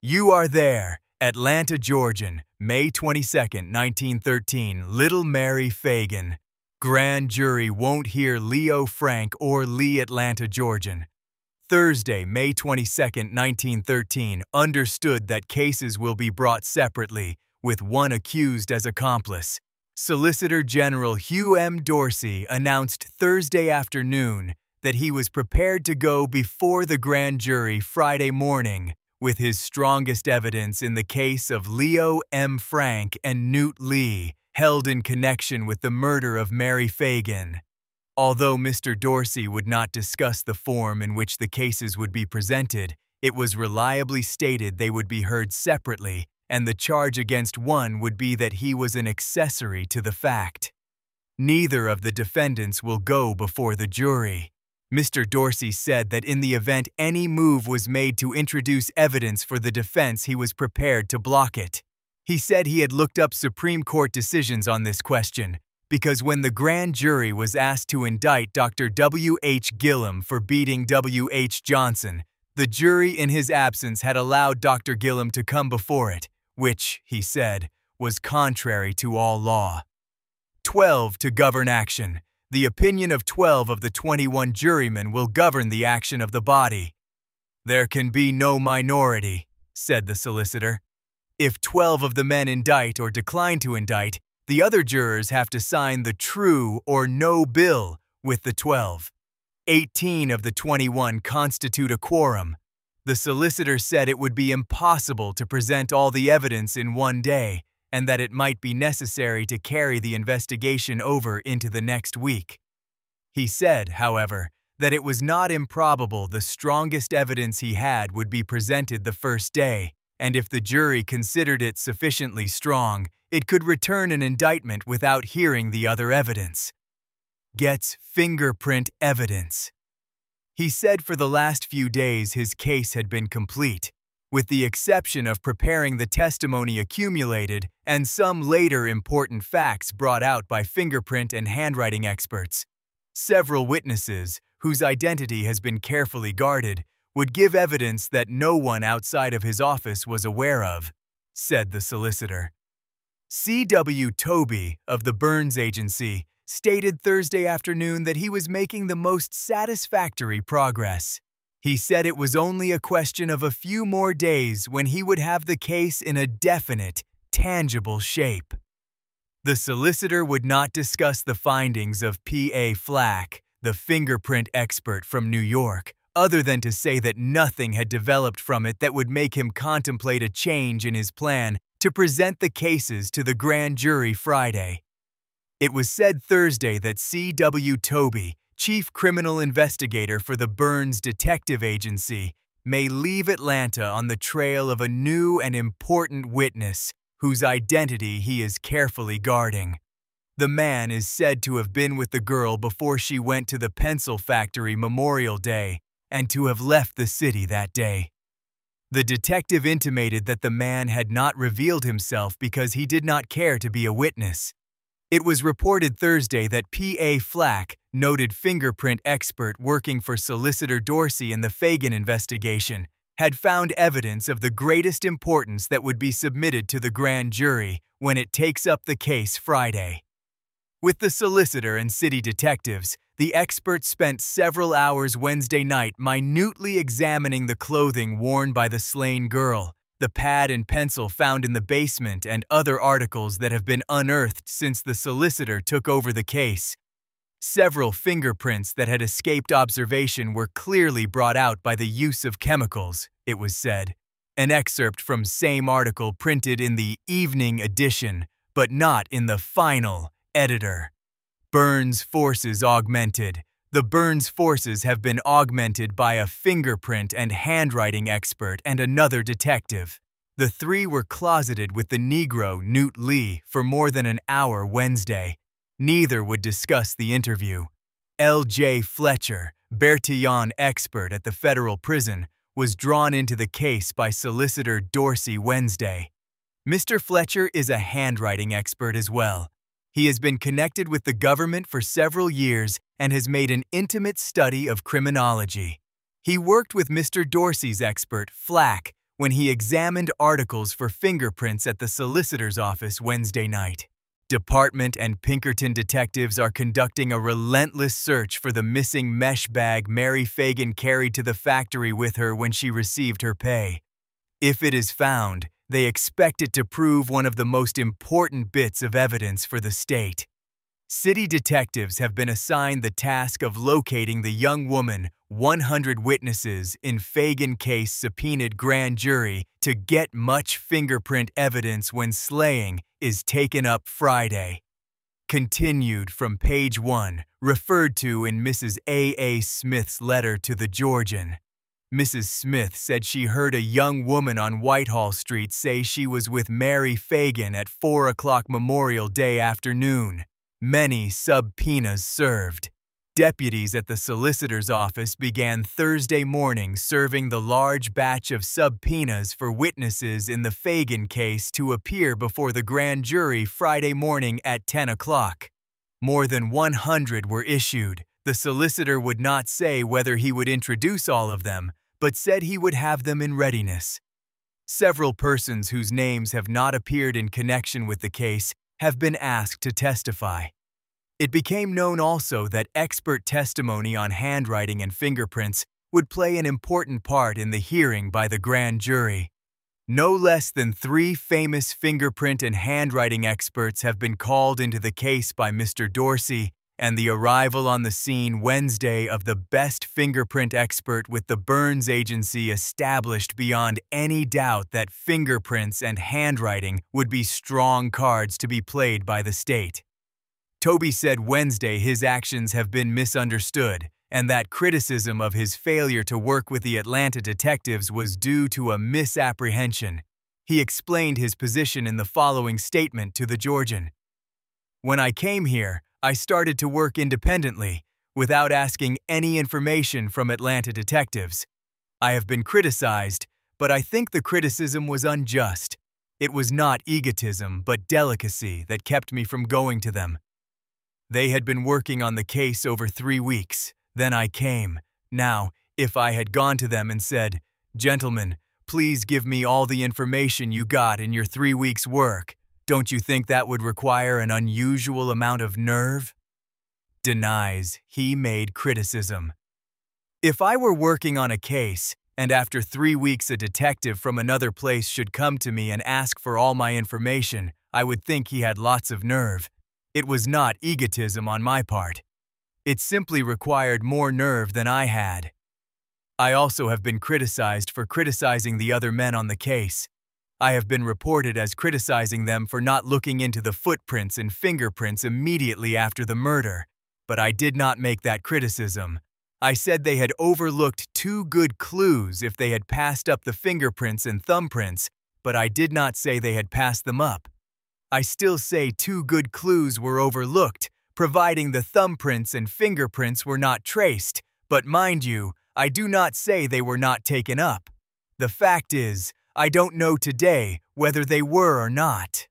You are there, Atlanta, Georgia, May 22, 1913, Little Mary Fagan. Grand jury won't hear Leo Frank or Lee, Atlanta, Georgia. Thursday, May 22, 1913, understood that cases will be brought separately, with one accused as accomplice. Solicitor General Hugh M. Dorsey announced Thursday afternoon that he was prepared to go before the grand jury Friday morning with his strongest evidence in the case of Leo M. Frank and Newt Lee, held in connection with the murder of Mary Fagan. Although Mr. Dorsey would not discuss the form in which the cases would be presented, it was reliably stated they would be heard separately, and the charge against one would be that he was an accessory to the fact. Neither of the defendants will go before the jury. Mr. Dorsey said that in the event any move was made to introduce evidence for the defense, he was prepared to block it. He said he had looked up Supreme Court decisions on this question, because when the grand jury was asked to indict Dr. W. H. Gillum for beating W. H. Johnson, the jury in his absence had allowed Dr. Gillum to come before it, which, he said, was contrary to all law. 12 to govern action. The opinion of 12 of the 21 jurymen will govern the action of the body. There can be no minority, said the solicitor. If 12 of the men indict or decline to indict, the other jurors have to sign the true or no bill with the 12. 18 of the 21 constitute a quorum. The solicitor said it would be impossible to present all the evidence in one day, and that it might be necessary to carry the investigation over into the next week. He said, however, that it was not improbable the strongest evidence he had would be presented the first day, and if the jury considered it sufficiently strong, it could return an indictment without hearing the other evidence. Gets fingerprint evidence. He said for the last few days his case had been complete, with the exception of preparing the testimony accumulated and some later important facts brought out by fingerprint and handwriting experts. Several witnesses, whose identity has been carefully guarded, would give evidence that no one outside of his office was aware of, said the solicitor. C.W. Tobey of the Burns Agency stated Thursday afternoon that he was making the most satisfactory progress. He said it was only a question of a few more days when he would have the case in a definite, tangible shape. The solicitor would not discuss the findings of P.A. Flack, the fingerprint expert from New York, other than to say that nothing had developed from it that would make him contemplate a change in his plan to present the cases to the grand jury Friday. It was said Thursday that C.W. Tobey, chief criminal investigator for the Burns Detective Agency, may leave Atlanta on the trail of a new and important witness whose identity he is carefully guarding. The man is said to have been with the girl before she went to the pencil factory Memorial Day and to have left the city that day. The detective intimated that the man had not revealed himself because he did not care to be a witness. It was reported Thursday that P.A. Flack, noted fingerprint expert working for Solicitor Dorsey in the Fagan investigation, had found evidence of the greatest importance that would be submitted to the grand jury when it takes up the case Friday. With the solicitor and city detectives, the expert spent several hours Wednesday night minutely examining the clothing worn by the slain girl, the pad and pencil found in the basement, and other articles that have been unearthed since the solicitor took over the case. Several fingerprints that had escaped observation were clearly brought out by the use of chemicals, it was said. An excerpt from same article printed in the evening edition, but not in the final editor. Burns forces augmented. The Burns forces have been augmented by a fingerprint and handwriting expert and another detective. The three were closeted with the Negro, Newt Lee, for more than an hour Wednesday. Neither would discuss the interview. L.J. Fletcher, Bertillon expert at the federal prison, was drawn into the case by Solicitor Dorsey Wednesday. Mr. Fletcher is a handwriting expert as well. He has been connected with the government for several years and has made an intimate study of criminology. He worked with Mr. Dorsey's expert, Flack, when he examined articles for fingerprints at the solicitor's office Wednesday night. Department and Pinkerton detectives are conducting a relentless search for the missing mesh bag Mary Fagan carried to the factory with her when she received her pay. If it is found, they expect it to prove one of the most important bits of evidence for the state. City detectives have been assigned the task of locating the young woman 100 witnesses in Fagan case subpoenaed grand jury to get much fingerprint evidence when slaying is taken up Friday. Continued from page 1, referred to in Mrs. A. Smith's letter to the Georgian. Mrs. Smith said she heard a young woman on Whitehall Street say she was with Mary Fagan at 4 o'clock Memorial Day afternoon. Many subpoenas served. Deputies at the solicitor's office began Thursday morning serving the large batch of subpoenas for witnesses in the Fagan case to appear before the grand jury Friday morning at 10 o'clock. More than 100 were issued. The solicitor would not say whether he would introduce all of them, but said he would have them in readiness. Several persons whose names have not appeared in connection with the case have been asked to testify. It became known also that expert testimony on handwriting and fingerprints would play an important part in the hearing by the grand jury. No less than 3 famous fingerprint and handwriting experts have been called into the case by Mr. Dorsey, and the arrival on the scene Wednesday of the best fingerprint expert with the Burns Agency established beyond any doubt that fingerprints and handwriting would be strong cards to be played by the state. Toby said Wednesday his actions have been misunderstood and that criticism of his failure to work with the Atlanta detectives was due to a misapprehension. He explained his position in the following statement to the Georgian. "When I came here, I started to work independently, without asking any information from Atlanta detectives. I have been criticized, but I think the criticism was unjust. It was not egotism, but delicacy that kept me from going to them. They had been working on the case over 3 weeks. Then I came. Now, if I had gone to them and said, 'Gentlemen, please give me all the information you got in your 3 weeks' work,' don't you think that would require an unusual amount of nerve?" Denies he made criticism. "If I were working on a case, and after 3 weeks a detective from another place should come to me and ask for all my information, I would think he had lots of nerve. It was not egotism on my part. It simply required more nerve than I had. I also have been criticized for criticizing the other men on the case. I have been reported as criticizing them for not looking into the footprints and fingerprints immediately after the murder, but I did not make that criticism. I said they had overlooked 2 good clues if they had passed up the fingerprints and thumbprints, but I did not say they had passed them up. I still say 2 good clues were overlooked, providing the thumbprints and fingerprints were not traced, but mind you, I do not say they were not taken up. The fact is, I don't know today whether they were or not."